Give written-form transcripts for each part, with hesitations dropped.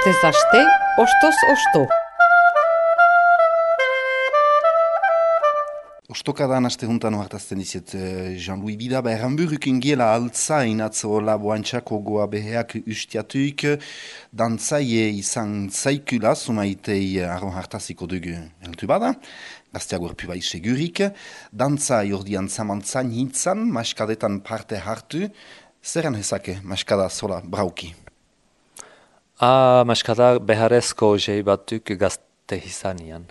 Astez aste, ostoz osto. Ostokadan aste juntan ohartazten dizet Jean-Louis Bidaba erranburuk ingela altzain atzo laboantxako goa beheak ustiatuik dantzaie izan zaikula sumaitei arron hartaziko dugu heltu bada, gazteago erpu bai segurik, dantza jordian zamantzan hintzan, maskadetan parte hartu, zeran hezake maskada sola brauki? Maskada beharrezko jei batuk gazte izanian,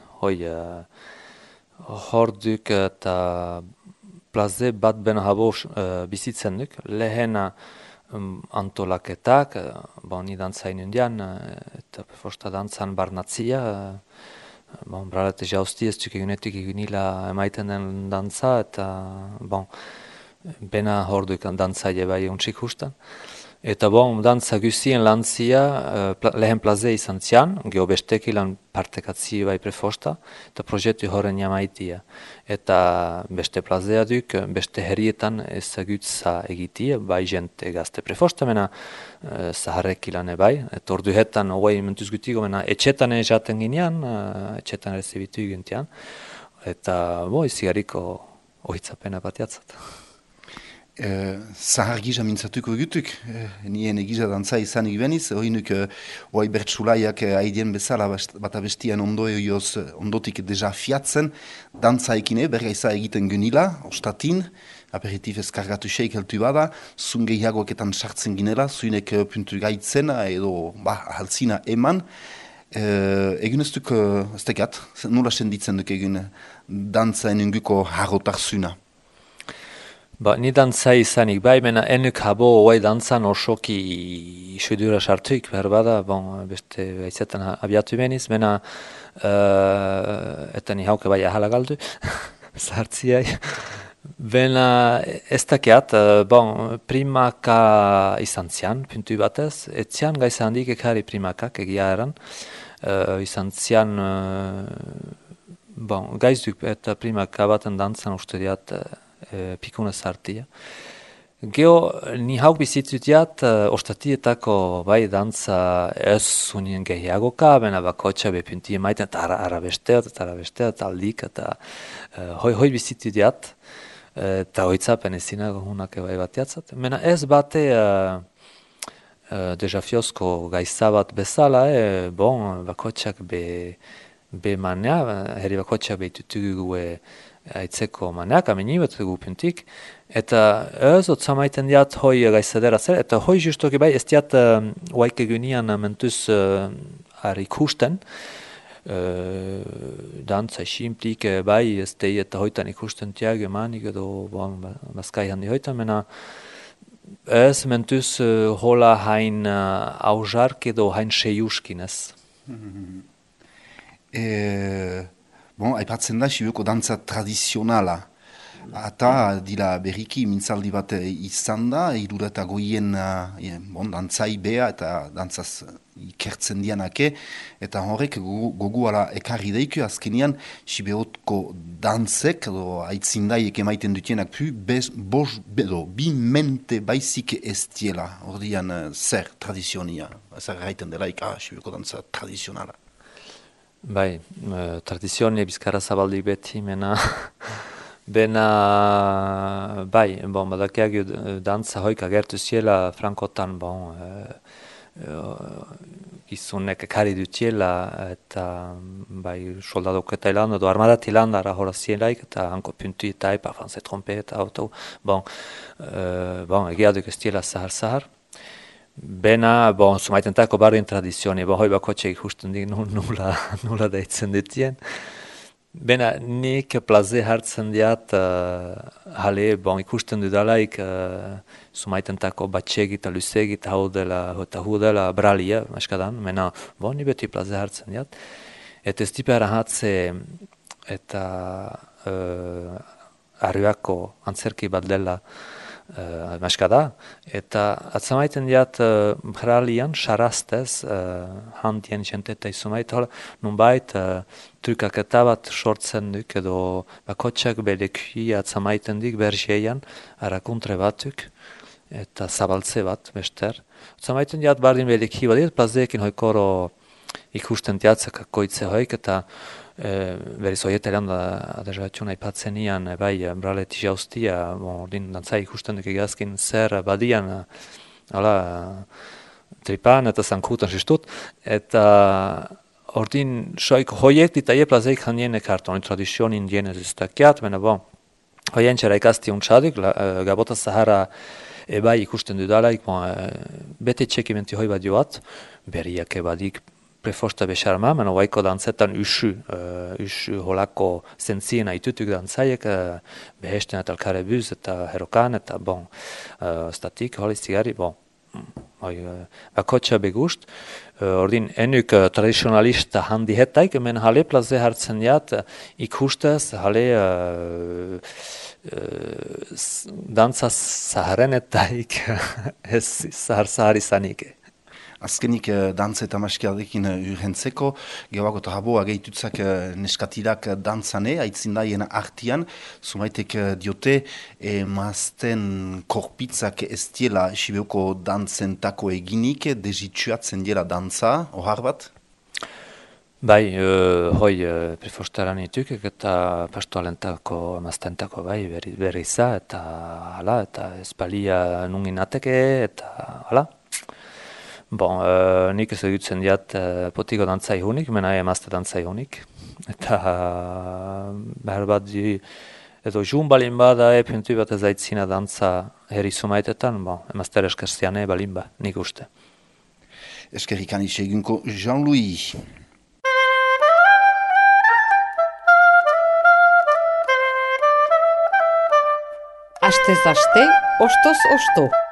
horduk eta plaze bat ben habo bizitzen duk, lehena antolaketak, ni dantzain indian, eta fosta dantzan barnatzia, bralete jausti ez duk egunetik egunila emaiten den dantza, eta bena horduk dantzaile bai untxik hustan. Eta dantza guztien lantzia lehen plaze izan zian, geho besteki lan partekatzi bai prefosta, eta proiektu horren jamaitia. Eta beste plazea duk, beste herrietan ezagutza egitia, bai jente gazte prefosta, mena zaharrek ilane bai. Eta orduhetan, mentuz gutiko, mena etxetan ezaten ginean, etxetan rezibitu egintian. Eta izigariko ohitzapena batiatzat. Zahar gisa mintzatuko egutuk, nien egiza dantza izanik beniz, hoinuk oai bertsulaiak haidien bezala bat abestian ondotik deja fiatzen, dantza ekine bergaiza egiten genila, ostatin, aperitif eskargatu seik heltu bada, zun gehiagoketan sartzen ginela, zuinek puntu gaitzen edo haltzina eman, egun ez duk, ez tekat, nola senditzen duk egun dantza enunguko harrotarzuna? Ni dantza izanik bai, mena enuk habo dantzan osoki sudura sartuik, behar bada, beste baizetan abiatu beniz, mena eta ni hauke bai ahala galdu, zahartziai. Bena ez dakiat, primaka izan zian, puntu batez, etzian gaiza handik ekari primakak egia eran, izan zian, gaizuk eta primaka baten dantzan uste diat, pikuna zartia. Geho, ni hauk bizitutiat, ostatietako bai dantza ez zunien gehiagoka, bena bakotxa bepunti emaiten, eta arabesteat, aldik, eta hoi bizitutiat, eta hoitzapen ezinago hunak bai batiatzat. Mena ez bate dejafiozko gaizabat bezala, bakotxak be manea, herri bakotxak behitutugu aitzeko maneak, ameni bat dugu puntik, eta ez otzamaiten diat hoi gaizadera zer, eta hoi justoki bai ez diat huaik egunian mentuz ikusten, dantza isimplik bai ez dei eta hoitan ikusten tiag emanik edo bazkai handi hoitan, mena ez mentuz hola hain aujark edo hain seiuskin ez. Aipatzen da, Sibioko dantza tradizionala. Eta dira berriki mintzaldi bat izan da, irureta goien dantzai bea eta dantzaz ikertzen dianake, eta horrek goguala ekarri daik, azkenian Sibioko dantzek, edo aitzindaiek emaiten dutienak bi mente baizik ez diela, ordian zer tradizionia, zer gaiten delaik, Sibioko dantza tradizionala. Bai, tradizionia bizkarra zabaldik beti, bena, bai, badakiak dantza hoik agertu ziela Frankotan, gizunek ekari dutiela, eta bai, soldadok eta ilan, edo armadat ilan dara hola zielaik, eta hanko puntu eta ipa, franze trompeta, auto, egia duk ez diela zahar. Bena, sumaitentako barrien tradizioni, hoi bakotxe ikusten dik nula deitzen ditien. Bena, nik plaze hartzen diat, ikusten dudalaik, sumaitentako batxegi eta lusegi eta hu dela bralia, maskadan, mena, ni beti plaze hartzen diat. Eta ez tipe arahatze eta arribako antzerki bat dela, maskada, eta atzamaiten diat bralian, xaraztez, handien jenteta izumait, nunbait trukaketa bat sortzen duk, edo bakotxak bedekui atzamaiten dik berzeian, arakuntre batuk, eta zabaltze bat, bester. Zamaiten diat bardin beliki badit, plazeekin hoikoro ikusten diatzak koitze hoik, eta berriz hoietelean da aderatxuna ipatzen ian, bai, braleti jaustia, ordin dantzai ikusten duk egazkin zer badian, tripan eta zankutan sistut, eta ordin soik hoiek ditaie plazeik hanien ekarton, tradizion indien ez iztakiat, mena bon, hoien txera ikazti untxadik, Gabota Sahara bai ikusten dudalaik, bete txekimenti hoi bat joat, berriak ebadik prefosta bexarma, mena waiko dantzetan usu holako zentzien aitutuk dantzaiek, behesten eta alkarebuz eta herokan, eta bon, statik, holiztigari, bon, bakotxa begust, ordin enuk tradizionalista handi hetaik, men hale plaze hartzen jat ikustez, hale dantza zaharenetaik ez zahar izanik. Azkenik dantza eta maskiadekin urhentzeko, gehoago eta haboa gehitutzak neskatirak dantzane, aitzindaien artian, sumaitek diote, mazten korpitzak ez diela Sibeuko dantzentako eginik, dezitsuatzen diela dantza, ohar bat? Bai, hoi prefostaran ituk, eta pastoalentako, maztentako, bai, berriza, eta hala, eta espalia nungin ateke, eta hala. Bon, nik ez egutzen diat potiko dantzai hunik, mena emazte dantzai hunik. Eta behar bat edo jun balin bada puntu bat ez aitzina dantza herri sumaitetan, bon, emazter eskerziane balin ba, nik uste. Eskerrikan isegunko Jean-Louis. Astez aste, ostoz osto.